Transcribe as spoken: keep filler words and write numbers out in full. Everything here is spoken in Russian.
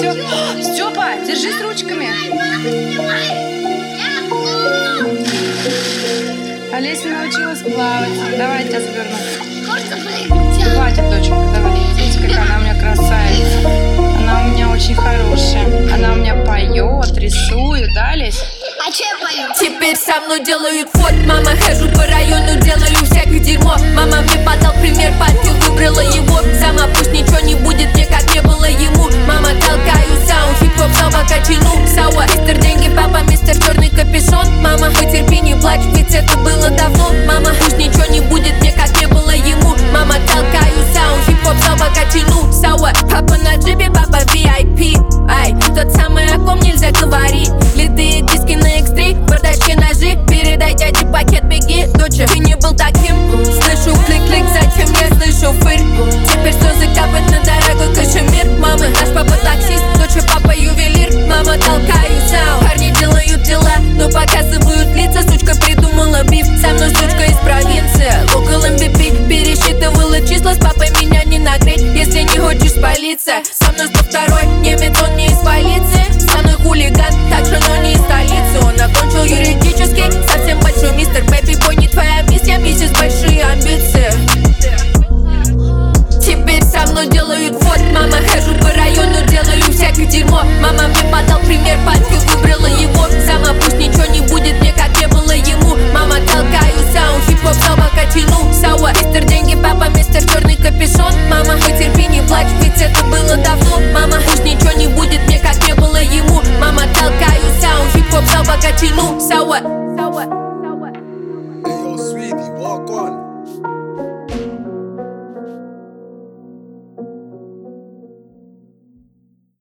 Степа, Степа, держись ручками. Олеся научилась плавать. Давай, я тебя заверну. Хватит, дочка, давай. Видите, какая она у меня красавица. Она у меня очень хорошая. Она у меня поет, рисует, да, Олеся? А че я пою? Теперь со мной делают фот. Мама, хожу по району, делаю всякое дерьмо. Мама мне подал пример, подпил, выбрала его. Сама пусть ничего не будет, мне как не было ему. Мама, толкаю саунд, хип-хоп, собака, чину. Сауа, мистер деньги, папа, мистер черный капюшон. Мама, потерпи, не плачь, ведь это было давно. Мама, пусть ничего не будет, мне как не было ему. Мама, толкаю саунд, хип-хоп, собака, чину. Сауа, папа на джипе, папа ви ай пи. Ай, тот самый, о ком нельзя говорить. Литые диски на икс три, бардачки, ножи. Передай дяде пакет, беги, доча, ты не был таким. Слышу клик-клик, затем я слышу фырь. Теперь слезы капают на дорогой кашемир. Мама, наш папа таксист, доча, папа ювелир. Мама, толкаю саунд, парни делают дела, но показывают лица. Сучка придумала биф, со мной сучка из провинции. Около эм би пи пересчитывала числа. С папой меня не нагреть, если не хочешь спалиться. Со мной сто второй немец, он